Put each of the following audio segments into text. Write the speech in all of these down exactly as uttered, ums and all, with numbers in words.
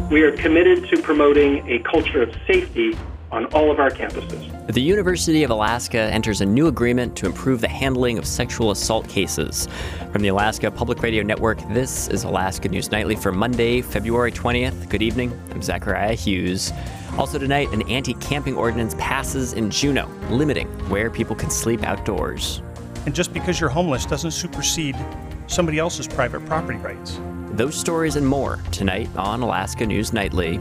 We are committed to promoting a culture of safety on all of our campuses. The University of Alaska enters a new agreement to improve the handling of sexual assault cases. From the Alaska Public Radio Network, this is Alaska News Nightly for Monday, February twentieth. Good evening. I'm Zachariah Hughes. Also tonight, an anti-camping ordinance passes in Juneau, limiting where people can sleep outdoors. And just because you're homeless doesn't supersede somebody else's private property rights. Those stories and more tonight on Alaska News Nightly.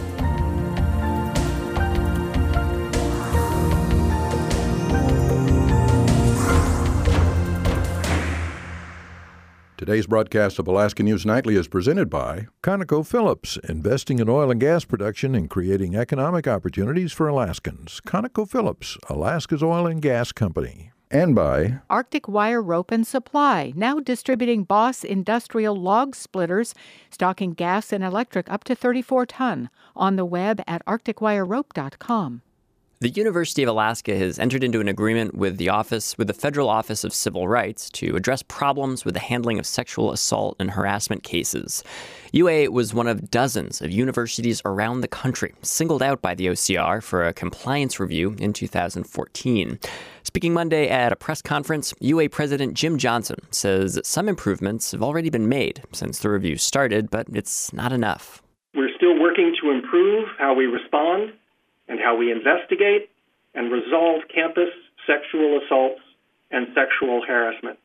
Today's broadcast of Alaska News Nightly is presented by ConocoPhillips, investing in oil and gas production and creating economic opportunities for Alaskans. ConocoPhillips, Alaska's oil and gas company. And by Arctic Wire Rope and Supply, now distributing Boss Industrial Log Splitters, stocking gas and electric up to thirty-four ton. On the web at arctic wire rope dot com. The University of Alaska has entered into an agreement with the office, with the Federal Office of Civil Rights to address problems with the handling of sexual assault and harassment cases. U A was one of dozens of universities around the country singled out by the O C R for a compliance review in two thousand fourteen. Speaking Monday at a press conference, U A President Jim Johnson says some improvements have already been made since the review started, but it's not enough. We're still working to improve how we respond and how we investigate and resolve campus sexual assaults and sexual harassment.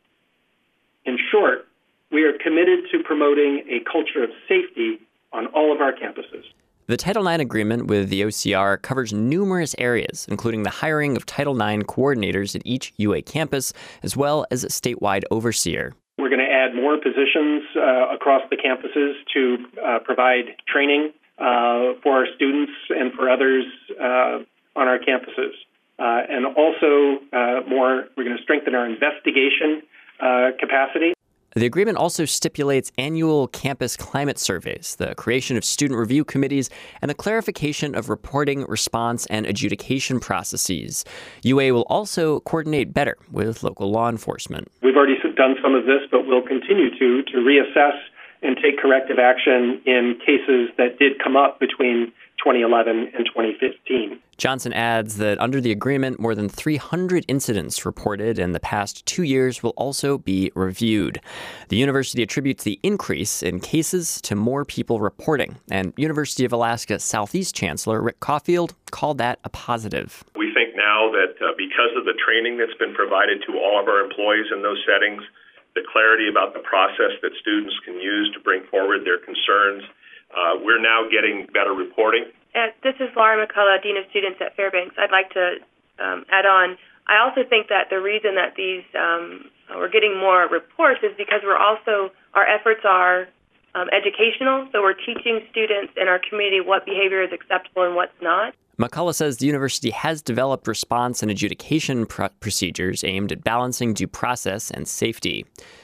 In short, we are committed to promoting a culture of safety on all of our campuses. The Title nine agreement with the O C R covers numerous areas, including the hiring of Title nine coordinators at each U A campus, as well as a statewide overseer. We're going to add more positions uh, across the campuses to uh, provide training Uh, for our students and for others uh, on our campuses. Uh, and also uh, more, we're going to strengthen our investigation uh, capacity. The agreement also stipulates annual campus climate surveys, the creation of student review committees, and the clarification of reporting, response, and adjudication processes. U A will also coordinate better with local law enforcement. We've already done some of this, but we'll continue to, to reassess and take corrective action in cases that did come up between twenty eleven and twenty fifteen. Johnson adds that under the agreement, more than three hundred incidents reported in the past two years will also be reviewed. The university attributes the increase in cases to more people reporting, and University of Alaska Southeast Chancellor Rick Caulfield called that a positive. We think now that uh, because of the training that's been provided to all of our employees in those settings, the clarity about the process that students can use to bring forward their concerns. Uh, we're now getting better reporting. Uh, this is Laura McCullough, Dean of Students at Fairbanks. I'd like to um, add on. I also think that the reason that these um, we're getting more reports is because we're also, our efforts are um, educational, so we're teaching students in our community what behavior is acceptable and what's not. McCullough says the university has developed response and adjudication pr- procedures aimed at balancing due process and safety.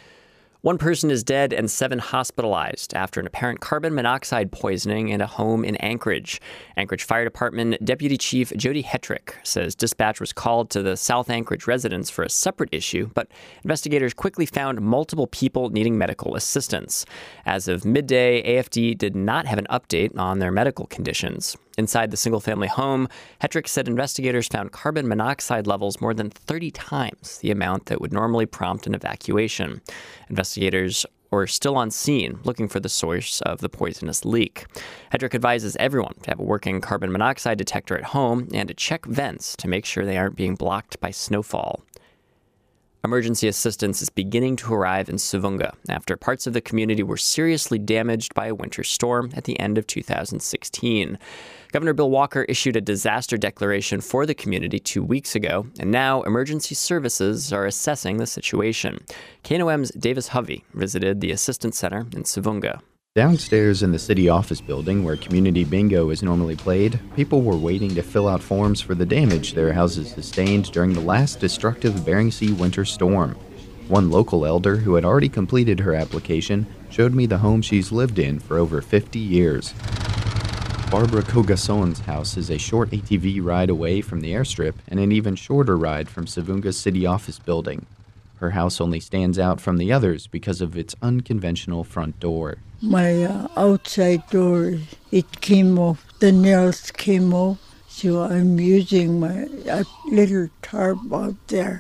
One person is dead and seven hospitalized after an apparent carbon monoxide poisoning in a home in Anchorage. Anchorage Fire Department Deputy Chief Jody Hetrick says dispatch was called to the South Anchorage residence for a separate issue, but investigators quickly found multiple people needing medical assistance. As of midday, A F D did not have an update on their medical conditions. Inside the single-family home, Hetrick said investigators found carbon monoxide levels more than thirty times the amount that would normally prompt an evacuation. Investigators are still on scene looking for the source of the poisonous leak. Hetrick advises everyone to have a working carbon monoxide detector at home and to check vents to make sure they aren't being blocked by snowfall. Emergency assistance is beginning to arrive in Savoonga after parts of the community were seriously damaged by a winter storm at the end of two thousand sixteen. Governor Bill Walker issued a disaster declaration for the community two weeks ago, and now emergency services are assessing the situation. K N O M's Davis Hovey visited the Assistance Center in Savoonga. Downstairs in the city office building where community bingo is normally played, people were waiting to fill out forms for the damage their houses sustained during the last destructive Bering Sea winter storm. One local elder who had already completed her application showed me the home she's lived in for over fifty years. Barbara Cogason's house is a short A T V ride away from the airstrip and an even shorter ride from Savoonga's city office building. Her house only stands out from the others because of its unconventional front door. My uh, outside door, it came off, the nails came off, so I'm using my uh, little tarp out there.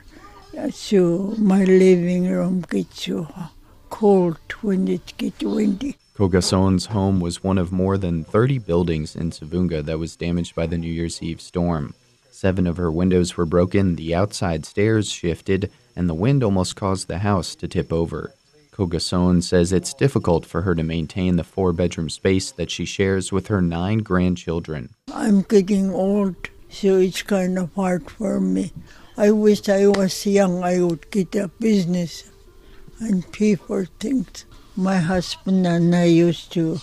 So my living room gets so cold when it gets windy. Cogason's home was one of more than thirty buildings in Savoonga that was damaged by the New Year's Eve storm. Seven of her windows were broken, the outside stairs shifted, and the wind almost caused the house to tip over. Cogason says it's difficult for her to maintain the four-bedroom space that she shares with her nine grandchildren. I'm getting old, so it's kind of hard for me. I wish I was young, I would get a business and pay for things. My husband and I used to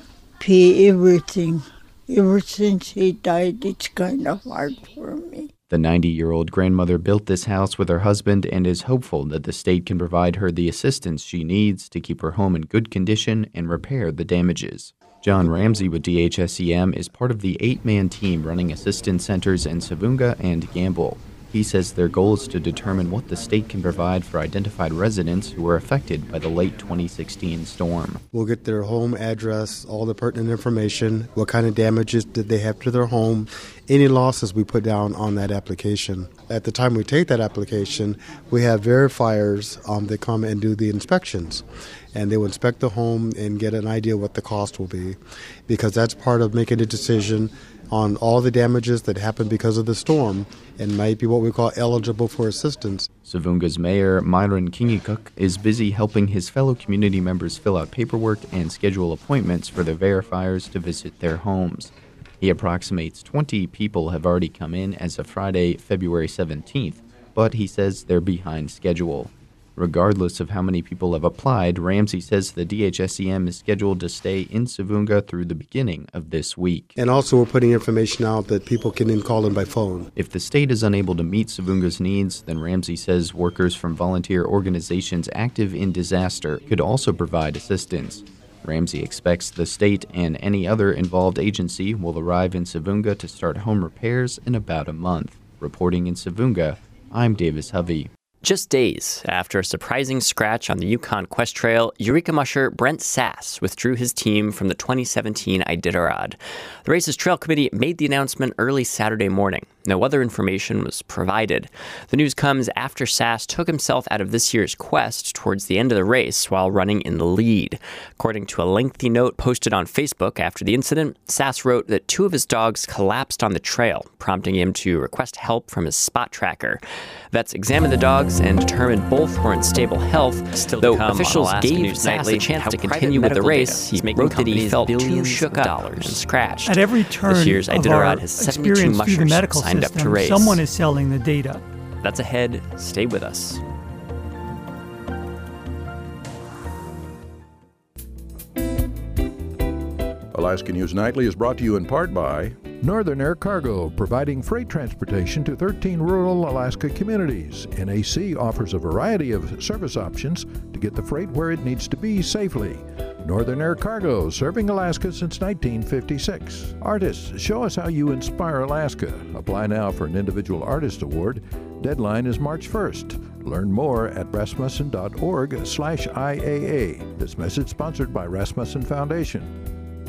pay everything. Ever since he died, it's kind of hard for me. The ninety-year-old grandmother built this house with her husband and is hopeful that the state can provide her the assistance she needs to keep her home in good condition and repair the damages. John Ramsey with D H S E M is part of the eight-man team running assistance centers in Savoonga and Gamble. He says their goal is to determine what the state can provide for identified residents who were affected by the late twenty sixteen storm. We'll get their home address, all the pertinent information, what kind of damages did they have to their home, any losses we put down on that application. At the time we take that application, we have verifiers um, that come and do the inspections. And they will inspect the home and get an idea what the cost will be, because that's part of making a decision on all the damages that happened because of the storm and might be what we call eligible for assistance. Savoonga's mayor, Myron Kingikuk, is busy helping his fellow community members fill out paperwork and schedule appointments for the verifiers to visit their homes. He approximates twenty people have already come in as of Friday, February seventeenth, but he says they're behind schedule. Regardless of how many people have applied, Ramsey says the D H S E M is scheduled to stay in Savoonga through the beginning of this week. And also we're putting information out that people can then call in by phone. If the state is unable to meet Savoonga's needs, then Ramsey says workers from volunteer organizations active in disaster could also provide assistance. Ramsey expects the state and any other involved agency will arrive in Savoonga to start home repairs in about a month. Reporting in Savoonga, I'm Davis Hovey. Just days after a surprising scratch on the Yukon Quest Trail, Eureka musher Brent Sass withdrew his team from the twenty seventeen Iditarod. The race's trail committee made the announcement early Saturday morning. No other information was provided. The news comes after Sass took himself out of this year's quest towards the end of the race while running in the lead. According to a lengthy note posted on Facebook after the incident, Sass wrote that two of his dogs collapsed on the trail, prompting him to request help from his spot tracker. Vets examined the dogs and determined both were in stable health. Still Though officials gave Sass a chance to continue with the race, he wrote that he felt too shook up and scratched. At every turn this year's of Iditarod our has seventy-two experience through the mushers medical signed up to system, race. someone is selling the data. That's ahead. Stay with us. Alaska News Nightly is brought to you in part by Northern Air Cargo, providing freight transportation to thirteen rural Alaska communities. N A C offers a variety of service options to get the freight where it needs to be safely. Northern Air Cargo, serving Alaska since nineteen fifty-six. Artists, show us how you inspire Alaska. Apply now for an individual artist award. Deadline is March first. Learn more at rasmussen.org slash IAA. This message sponsored by Rasmussen Foundation.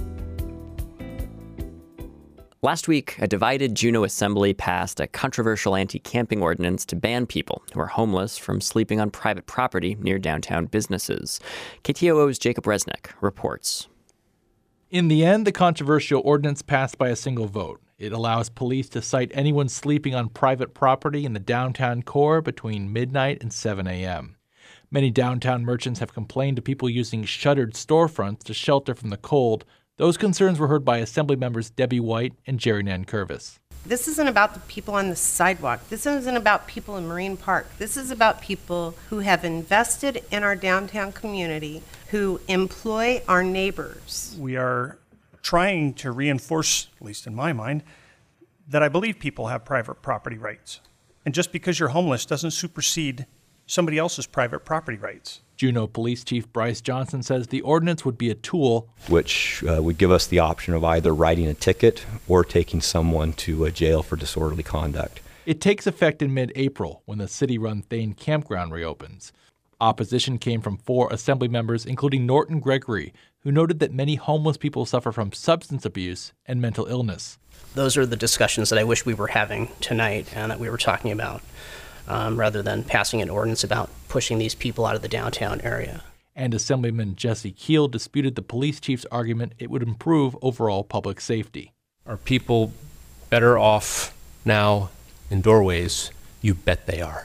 Last week, a divided Juneau Assembly passed a controversial anti-camping ordinance to ban people who are homeless from sleeping on private property near downtown businesses. K T O O's Jacob Resnick reports. In the end, the controversial ordinance passed by a single vote. It allows police to cite anyone sleeping on private property in the downtown core between midnight and seven a.m. Many downtown merchants have complained to people using shuttered storefronts to shelter from the cold. Those concerns were heard by Assembly members Debbie White and Jerry Nankervis. This isn't about the people on the sidewalk. This isn't about people in Marine Park. This is about people who have invested in our downtown community, who employ our neighbors. We are trying to reinforce, at least in my mind, that I believe people have private property rights. And just because you're homeless doesn't supersede somebody else's private property rights. Juneau Police Chief Bryce Johnson says the ordinance would be a tool which uh, would give us the option of either writing a ticket or taking someone to a jail for disorderly conduct. It takes effect in mid-April when the city-run Thane campground reopens. Opposition came from four assembly members, including Norton Gregory, who noted that many homeless people suffer from substance abuse and mental illness. Those are the discussions that I wish we were having tonight and that we were talking about, um, rather than passing an ordinance about pushing these people out of the downtown area. And Assemblyman Jesse Keel disputed the police chief's argument it would improve overall public safety. Are people better off now in doorways? You bet they are.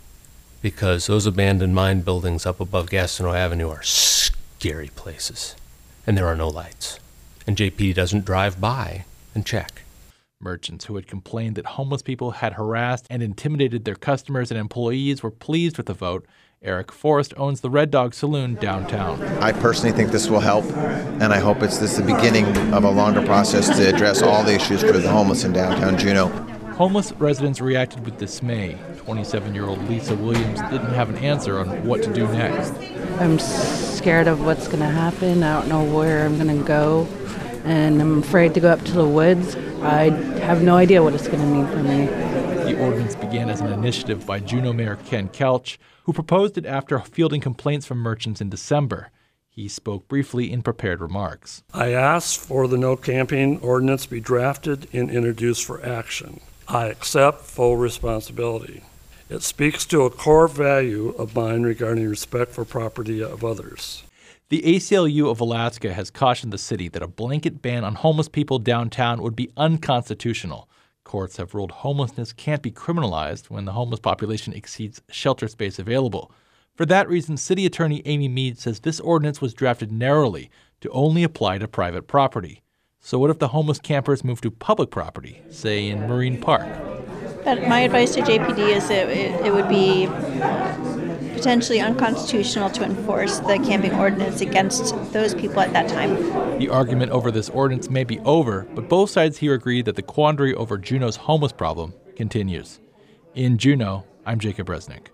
Because those abandoned mine buildings up above Gastineau Avenue are scary places. And there are no lights. And J P doesn't drive by and check. Merchants who had complained that homeless people had harassed and intimidated their customers and employees were pleased with the vote. Eric Forrest owns the Red Dog Saloon downtown. I personally think this will help, and I hope it's this the beginning of a longer process to address all the issues for the homeless in downtown Juneau. Homeless residents reacted with dismay. twenty-seven-year-old Lisa Williams didn't have an answer on what to do next. I'm scared of what's going to happen. I don't know where I'm going to go, and I'm afraid to go up to the woods. I have no idea what it's going to mean for me. The ordinance began as an initiative by Juneau Mayor Ken Kelch, who proposed it after fielding complaints from merchants in December. He spoke briefly in prepared remarks. I asked for the no camping ordinance be drafted and introduced for action. I accept full responsibility. It speaks to a core value of mine regarding respect for property of others. The A C L U of Alaska has cautioned the city that a blanket ban on homeless people downtown would be unconstitutional. Courts have ruled homelessness can't be criminalized when the homeless population exceeds shelter space available. For that reason, City Attorney Amy Mead says this ordinance was drafted narrowly to only apply to private property. So what if the homeless campers move to public property, say in Marine Park? But my advice to J P D is that it, it would be potentially unconstitutional to enforce the camping ordinance against those people at that time. The argument over this ordinance may be over, but both sides here agree that the quandary over Juneau's homeless problem continues. In Juneau, I'm Jacob Resnick.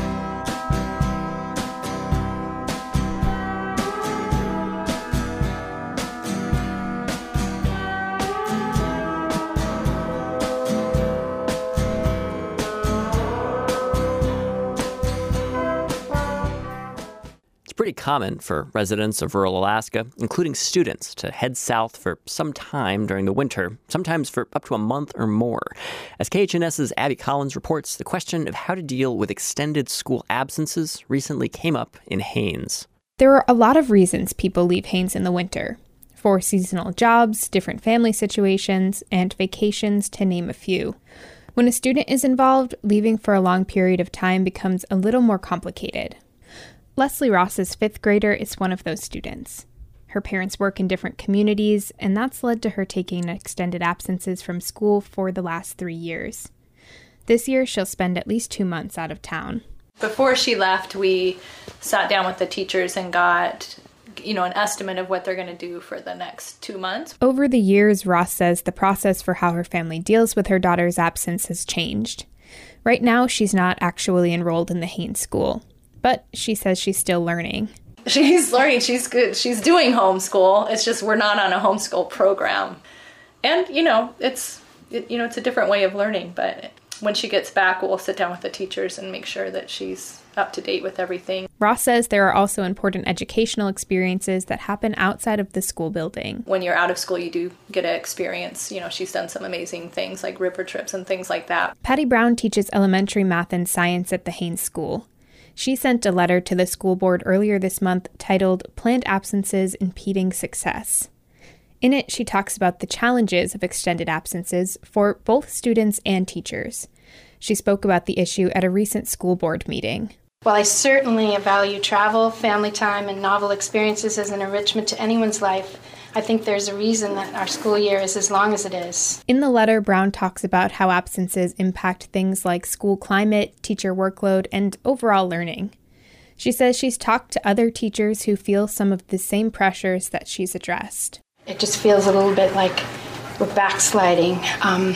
Pretty common for residents of rural Alaska, including students, to head south for some time during the winter, sometimes for up to a month or more. As K H N S's Abby Collins reports, the question of how to deal with extended school absences recently came up in Haines. There are a lot of reasons people leave Haines in the winter. For seasonal jobs, different family situations, and vacations, to name a few. When a student is involved, leaving for a long period of time becomes a little more complicated. Leslie Ross's fifth grader is one of those students. Her parents work in different communities, and that's led to her taking extended absences from school for the last three years. This year, she'll spend at least two months out of town. Before she left, we sat down with the teachers and got, you know, an estimate of what they're going to do for the next two months. Over the years, Ross says the process for how her family deals with her daughter's absence has changed. Right now, she's not actually enrolled in the Haines school. But she says she's still learning. She's learning. She's good. She's doing homeschool. It's just we're not on a homeschool program. And, you know, it's, it, you know, it's a different way of learning. But when she gets back, we'll sit down with the teachers and make sure that she's up to date with everything. Ross says there are also important educational experiences that happen outside of the school building. When you're out of school, you do get to experience, you know, she's done some amazing things like river trips and things like that. Patty Brown teaches elementary math and science at the Haines School. She sent a letter to the school board earlier this month titled Planned Absences Impeding Success. In it, she talks about the challenges of extended absences for both students and teachers. She spoke about the issue at a recent school board meeting. While I certainly value travel, family time, and novel experiences as an enrichment to anyone's life, I think there's a reason that our school year is as long as it is. In the letter, Brown talks about how absences impact things like school climate, teacher workload, and overall learning. She says she's talked to other teachers who feel some of the same pressures that she's addressed. It just feels a little bit like we're backsliding um,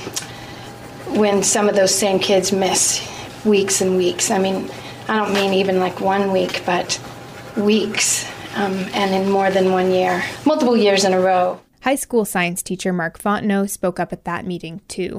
when some of those same kids miss weeks and weeks. I mean, I don't mean even like one week, but weeks. Um, and in more than one year, multiple years in a row. High school science teacher Mark Fontenot spoke up at that meeting, too.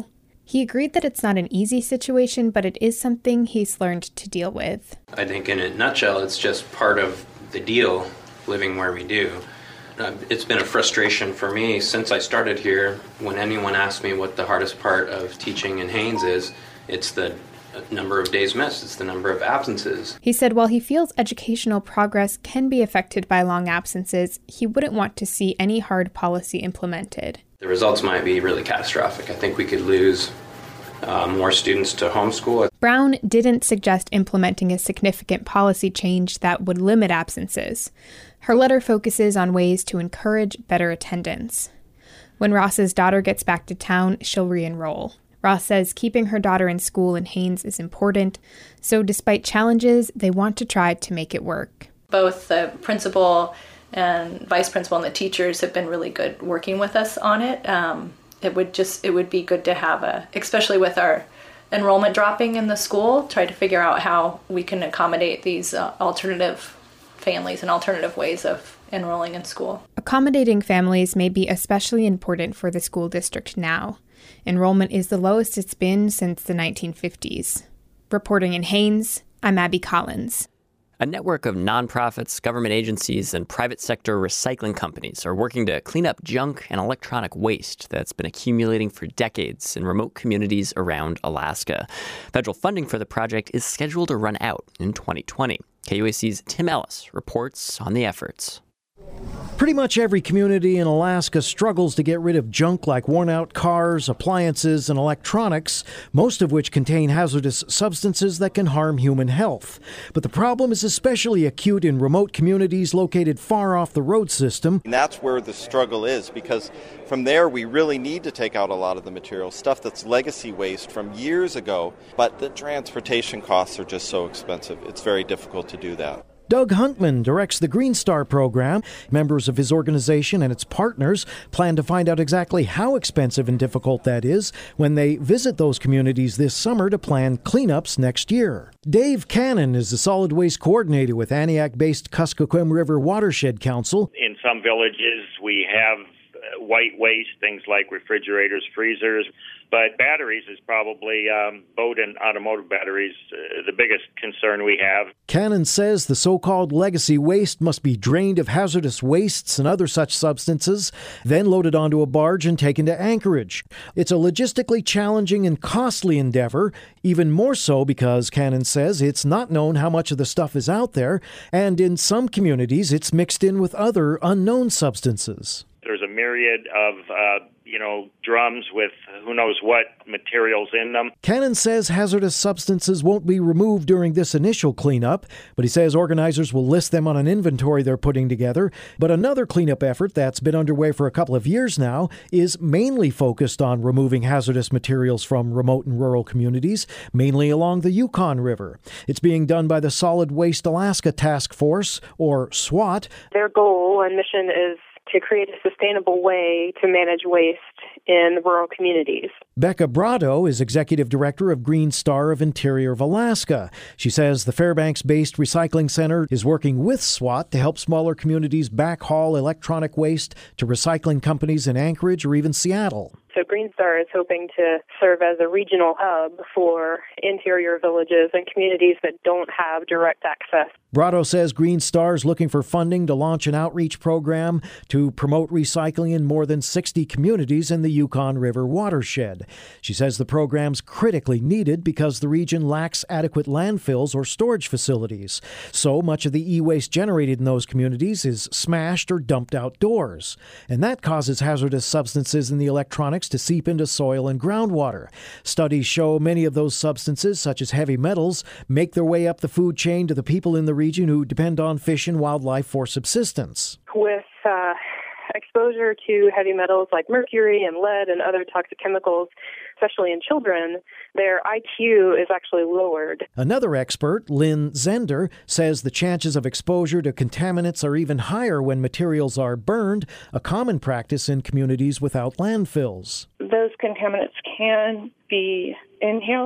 He agreed that it's not an easy situation, but it is something he's learned to deal with. I think in a nutshell, it's just part of the deal, living where we do. Uh, it's been a frustration for me since I started here. When anyone asks me what the hardest part of teaching in Haines is, it's the number of days missed, it's the number of absences. He said while he feels educational progress can be affected by long absences, he wouldn't want to see any hard policy implemented. The results might be really catastrophic. I think we could lose uh, more students to homeschool. Brown didn't suggest implementing a significant policy change that would limit absences. Her letter focuses on ways to encourage better attendance. When Ross's daughter gets back to town, she'll re-enroll. Ross says keeping her daughter in school in Haines is important, so despite challenges, they want to try to make it work. Both the principal and vice principal and the teachers have been really good working with us on it. Um, it would just, it would be good to have a, especially with our enrollment dropping in the school, try to figure out how we can accommodate these uh, alternative families and alternative ways of enrolling in school. Accommodating families may be especially important for the school district now. Enrollment is the lowest it's been since the nineteen fifties. Reporting in Haines, I'm Abby Collins. A network of nonprofits, government agencies, and private sector recycling companies are working to clean up junk and electronic waste that's been accumulating for decades in remote communities around Alaska. Federal funding for the project is scheduled to run out in twenty twenty. K U A C's Tim Ellis reports on the efforts. Pretty much every community in Alaska struggles to get rid of junk like worn-out cars, appliances, and electronics, most of which contain hazardous substances that can harm human health. But the problem is especially acute in remote communities located far off the road system. And that's where the struggle is, because from there we really need to take out a lot of the material, stuff that's legacy waste from years ago, but the transportation costs are just so expensive. It's very difficult to do that. Doug Huntman directs the Green Star program. Members of his organization and its partners plan to find out exactly how expensive and difficult that is when they visit those communities this summer to plan cleanups next year. Dave Cannon is the solid waste coordinator with Aniak-based Kuskokwim River Watershed Council. In some villages, we have white waste, things like refrigerators, freezers, but batteries is probably, um, boat and automotive batteries, uh, the biggest concern we have. Cannon says the so-called legacy waste must be drained of hazardous wastes and other such substances, then loaded onto a barge and taken to Anchorage. It's a logistically challenging and costly endeavor, even more so because, Cannon says, it's not known how much of the stuff is out there, and in some communities it's mixed in with other unknown substances. There's a myriad of, uh, you know, drums with who knows what materials in them. Cannon says hazardous substances won't be removed during this initial cleanup, but he says organizers will list them on an inventory they're putting together. But another cleanup effort that's been underway for a couple of years now is mainly focused on removing hazardous materials from remote and rural communities, mainly along the Yukon River. It's being done by the Solid Waste Alaska Task Force, or SWAT. Their goal and mission is to create a sustainable way to manage waste in the rural communities. Becca Brado is Executive Director of Green Star of Interior of Alaska. She says the Fairbanks-based recycling center is working with SWAT to help smaller communities backhaul electronic waste to recycling companies in Anchorage or even Seattle. So Green Star is hoping to serve as a regional hub for interior villages and communities that don't have direct access. Brado says Green Star is looking for funding to launch an outreach program to promote recycling in more than sixty communities in the Yukon River watershed. She says the program's critically needed because the region lacks adequate landfills or storage facilities. So much of the e-waste generated in those communities is smashed or dumped outdoors. And that causes hazardous substances in the electronics to seep into soil and groundwater. Studies show many of those substances, such as heavy metals, make their way up the food chain to the people in the region who depend on fish and wildlife for subsistence. With uh, exposure to heavy metals like mercury and lead and other toxic chemicals, especially in children, their I Q is actually lowered. Another expert, Lynn Zender, says the chances of exposure to contaminants are even higher when materials are burned, a common practice in communities without landfills. Those contaminants can be inhaled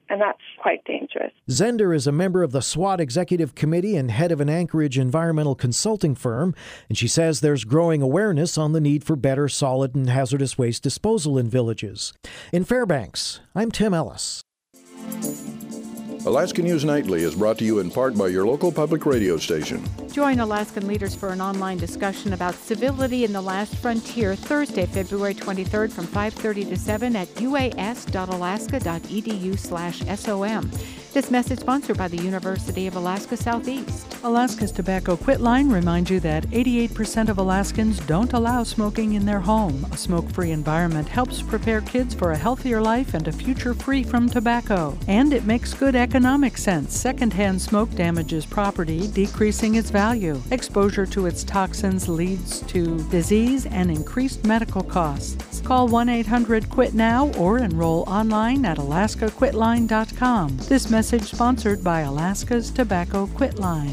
and that's quite dangerous. Zender is a member of the SWAT Executive Committee and head of an Anchorage environmental consulting firm, and she says there's growing awareness on the need for better solid and hazardous waste disposal in villages. In Fairbanks, I'm Tim Ellis. Alaska News Nightly is brought to you in part by your local public radio station. Join Alaskan leaders for an online discussion about civility in the last frontier Thursday, February twenty-third from five thirty to seven at uas.alaska.edu slash SOM. This message sponsored by the University of Alaska Southeast. Alaska's Tobacco Quit Line reminds you that eighty-eight percent of Alaskans don't allow smoking in their home. A smoke-free environment helps prepare kids for a healthier life and a future free from tobacco. And it makes good economic sense. Secondhand smoke damages property, decreasing its value. Exposure to its toxins leads to disease and increased medical costs. Call one eight hundred quit now or enroll online at alaska quit line dot com. This message sponsored by Alaska's Tobacco Quit Line.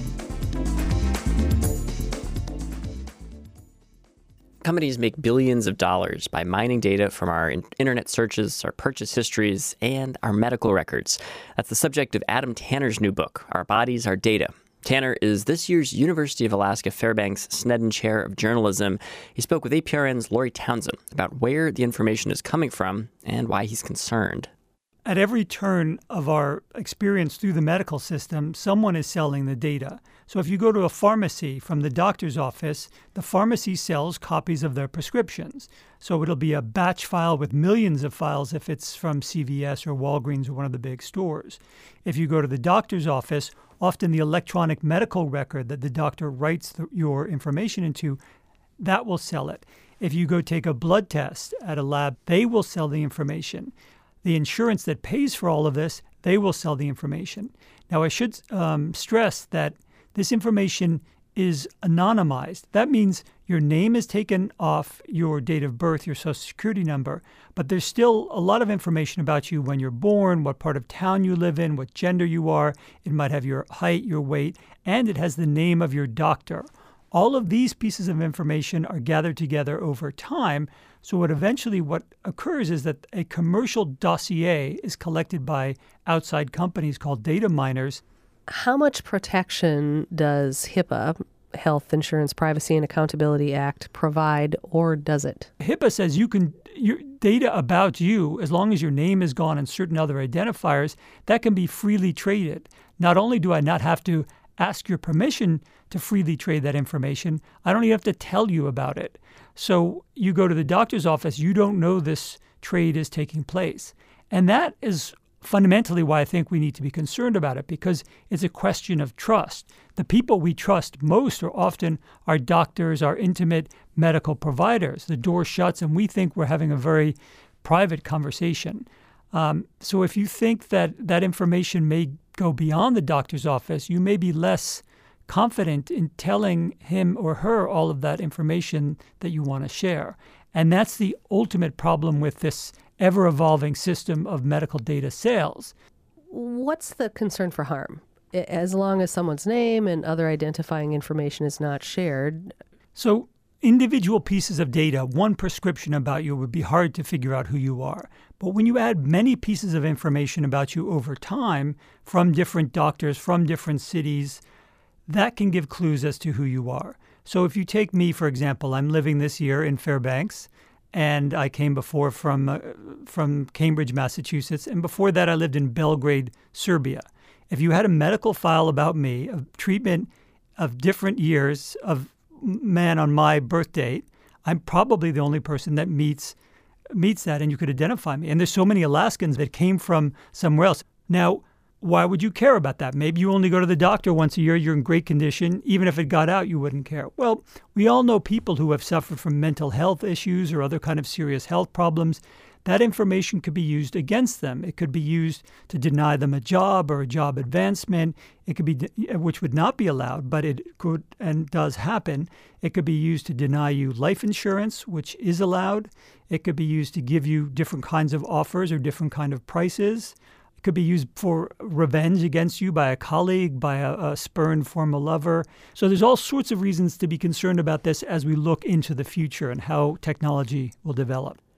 Companies make billions of dollars by mining data from our internet searches, our purchase histories, and our medical records. That's the subject of Adam Tanner's new book, Our Bodies, Our Data. Tanner is this year's University of Alaska Fairbanks Sneddon Chair of Journalism. He spoke with A P R N's Lori Townsend about where the information is coming from and why he's concerned. At every turn of our experience through the medical system, someone is selling the data. So if you go to a pharmacy from the doctor's office, the pharmacy sells copies of their prescriptions. So it'll be a batch file with millions of files if it's from C V S or Walgreens or one of the big stores. If you go to the doctor's office, often the electronic medical record that the doctor writes the, your information into, that will sell it. If you go take a blood test at a lab, they will sell the information. The insurance that pays for all of this, they will sell the information. Now, I should um, stress that this information is anonymized. That means your name is taken off your date of birth, your social security number, but there's still a lot of information about you when you're born, what part of town you live in, what gender you are. It might have your height, your weight, and it has the name of your doctor. All of these pieces of information are gathered together over time. So what eventually what occurs is that a commercial dossier is collected by outside companies called data miners. How much protection does HIPAA, Health Insurance Privacy and Accountability Act, provide, or does it? HIPAA says you can your data about you, as long as your name is gone and certain other identifiers, that can be freely traded. Not only do I not have to ask your permission to freely trade that information, I don't even have to tell you about it. So you go to the doctor's office, you don't know this trade is taking place. And that is fundamentally why I think we need to be concerned about it, because it's a question of trust. The people we trust most are often our doctors, our intimate medical providers. The door shuts and we think we're having a very private conversation. Um, so if you think that that information may go beyond the doctor's office, you may be less confident in telling him or her all of that information that you want to share. And that's the ultimate problem with this ever-evolving system of medical data sales. What's the concern for harm? As long as someone's name and other identifying information is not shared. So individual pieces of data, one prescription about you, would be hard to figure out who you are. But when you add many pieces of information about you over time from different doctors, from different cities, that can give clues as to who you are. So if you take me, for example, I'm living this year in Fairbanks, and I came before from uh, from Cambridge, Massachusetts, and before that I lived in Belgrade, Serbia. If you had a medical file about me, of treatment of different years of man on my birth date, I'm probably the only person that meets meets that, and you could identify me. And there's so many Alaskans that came from somewhere else. Now, why would you care about that? Maybe you only go to the doctor once a year, you're in great condition. Even if it got out, you wouldn't care. Well, we all know people who have suffered from mental health issues or other kind of serious health problems. That information could be used against them. It could be used to deny them a job or a job advancement. It could be, which would not be allowed, but it could and does happen. It could be used to deny you life insurance, which is allowed. It could be used to give you different kinds of offers or different kind of prices. Could be used for revenge against you by a colleague, by a, a spurned former lover. So there's all sorts of reasons to be concerned about this as we look into the future and how technology will develop.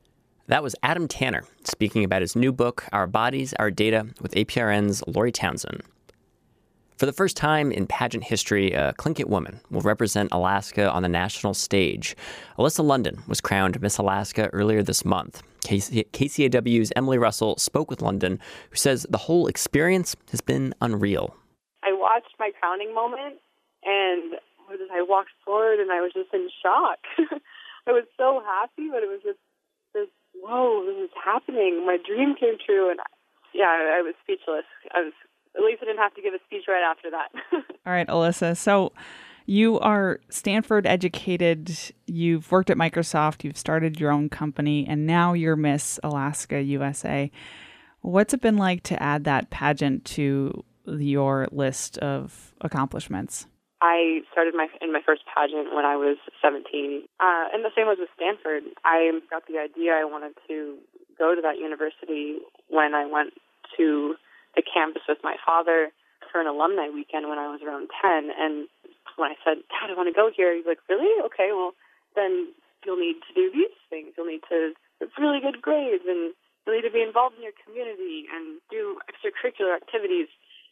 That was Adam Tanner speaking about his new book, Our Bodies, Our Data, with A P R N's Lori Townsend. For the first time in pageant history, a Tlingit woman will represent Alaska on the national stage. Alyssa London was crowned Miss Alaska earlier this month. K C A W's Emily Russell spoke with London, who says the whole experience has been unreal. I watched my crowning moment, and I walked forward, and I was just in shock. I was so happy, but it was just this, whoa, this is happening. My dream came true, and yeah, I, I was speechless. I was At least I didn't have to give a speech right after that. All right, Alyssa. So you are Stanford educated. You've worked at Microsoft. You've started your own company, and now you're Miss Alaska U S A. What's it been like to add that pageant to your list of accomplishments? I started my in my first pageant when I was seventeen, uh, and the same was with Stanford. I got the idea I wanted to go to that university when I went to the campus with my father for an alumni weekend when I was around ten. And when I said, Dad, I want to go here, he's like, really? Okay, well, then you'll need to do these things. You'll need to have really good grades, and you'll need to be involved in your community and do extracurricular activities.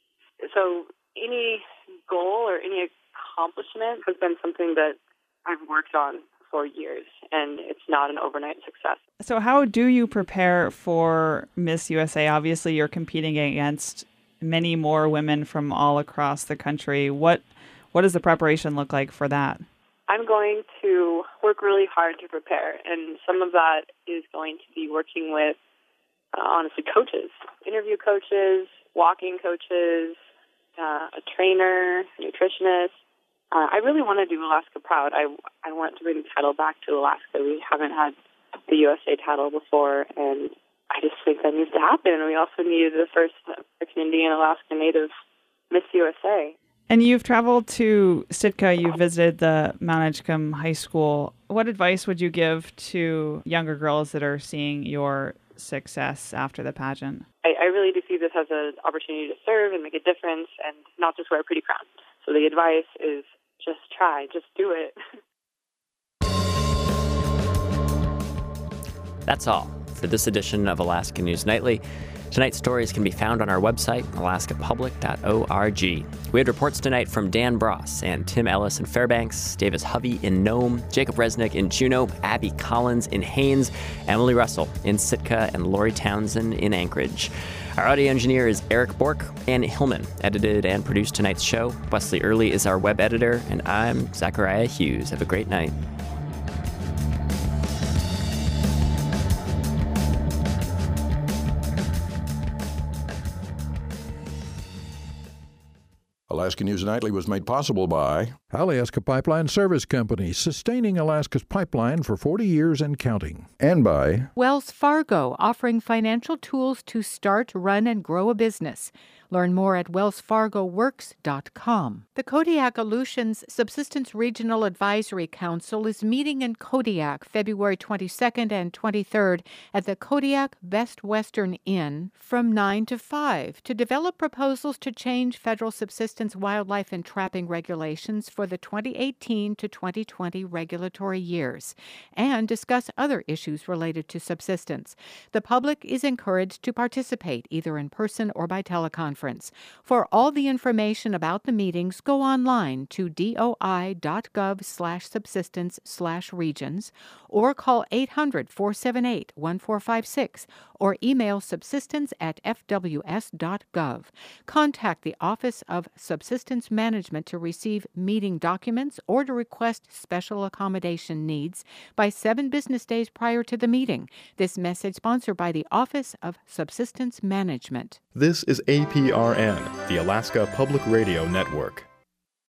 So any goal or any accomplishment has been something that I've worked on for years, and it's not an overnight success. So how do you prepare for Miss U S A? Obviously, you're competing against many more women from all across the country. What what does the preparation look like for that? I'm going to work really hard to prepare, and some of that is going to be working with, uh, honestly, coaches, interview coaches, walking coaches, uh, a trainer, nutritionist. Uh, I really want to do Alaska proud. I, I want to bring the title back to Alaska. We haven't had the U S A title before, and I just think that needs to happen. We also needed the first American Indian Alaska Native Miss U S A. And you've traveled to Sitka. You visited the Mount Edgecombe High School. What advice would you give to younger girls that are seeing your success after the pageant? I, I really do see this as an opportunity to serve and make a difference, and not just wear a pretty crown. So the advice is just try, just do it. That's all for this edition of Alaska News Nightly. Tonight's stories can be found on our website, alaska public dot org. We had reports tonight from Dan Bross and Tim Ellis in Fairbanks, Davis Hovey in Nome, Jacob Resnick in Juneau, Abby Collins in Haines, Emily Russell in Sitka, and Lori Townsend in Anchorage. Our audio engineer is Eric Bork. Ann Hillman edited and produced tonight's show. Wesley Early is our web editor, and I'm Zachariah Hughes. Have a great night. Alaska News Nightly was made possible by Alaska Pipeline Service Company, sustaining Alaska's pipeline for forty years and counting. And by Wells Fargo, offering financial tools to start, run, and grow a business. Learn more at wells fargo works dot com. The Kodiak Aleutians Subsistence Regional Advisory Council is meeting in Kodiak February twenty-second and twenty-third at the Kodiak Best Western Inn from nine to five to develop proposals to change federal subsistence wildlife and trapping regulations for the twenty eighteen to twenty twenty regulatory years and discuss other issues related to subsistence. The public is encouraged to participate either in person or by teleconference. For all the information about the meetings, go online to doi.gov slash subsistence slash regions or call eight hundred, four seven eight, one four five six or email subsistence at f w s dot gov. Contact the Office of Subsistence Management to receive meeting documents or to request special accommodation needs by seven business days prior to the meeting. This message sponsored by the Office of Subsistence Management. This is A P R N, the Alaska Public Radio Network.